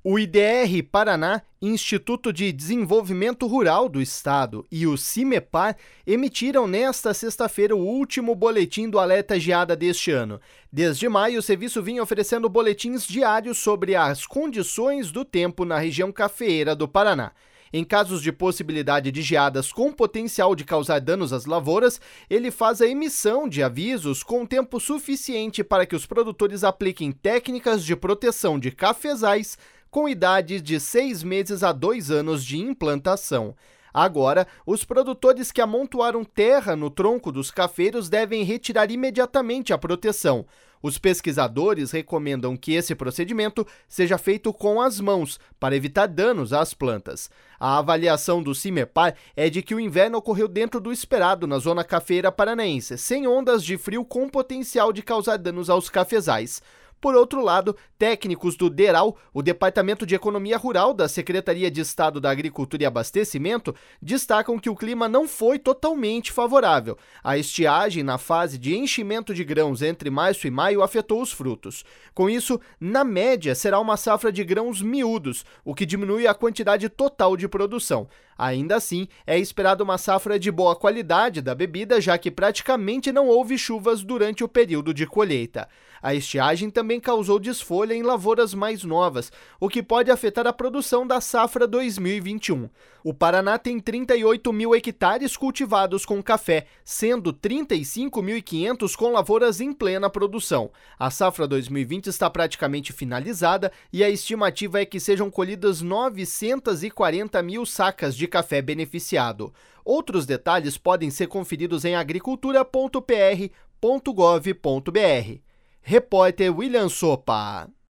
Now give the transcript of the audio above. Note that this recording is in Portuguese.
O IDR Paraná, Instituto de Desenvolvimento Rural do Estado, e o CIMEPAR emitiram nesta sexta-feira o último boletim do alerta geada deste ano. Desde maio, o serviço vinha oferecendo boletins diários sobre as condições do tempo na região cafeeira do Paraná. Em casos de possibilidade de geadas com potencial de causar danos às lavouras, ele faz a emissão de avisos com tempo suficiente para que os produtores apliquem técnicas de proteção de cafezais com idades de 6 meses a 2 anos de implantação. Agora, os produtores que amontoaram terra no tronco dos cafeiros devem retirar imediatamente a proteção. Os pesquisadores recomendam que esse procedimento seja feito com as mãos, para evitar danos às plantas. A avaliação do CIMEPAR é de que o inverno ocorreu dentro do esperado na zona cafeira paranaense, sem ondas de frio com potencial de causar danos aos cafezais. Por outro lado, técnicos do DERAL, o Departamento de Economia Rural da Secretaria de Estado da Agricultura e Abastecimento, destacam que o clima não foi totalmente favorável. A estiagem na fase de enchimento de grãos entre março e maio afetou os frutos. Com isso, na média, será uma safra de grãos miúdos, o que diminui a quantidade total de produção. Ainda assim, é esperada uma safra de boa qualidade da bebida, já que praticamente não houve chuvas durante o período de colheita. A estiagem também causou desfolha em lavouras mais novas, o que pode afetar a produção da safra 2021. O Paraná tem 38 mil hectares cultivados com café, sendo 35.500 com lavouras em plena produção. A safra 2020 está praticamente finalizada e a estimativa é que sejam colhidas 940 mil sacas de café beneficiado. Outros detalhes podem ser conferidos em agricultura.pr.gov.br. Repórter William Sopa.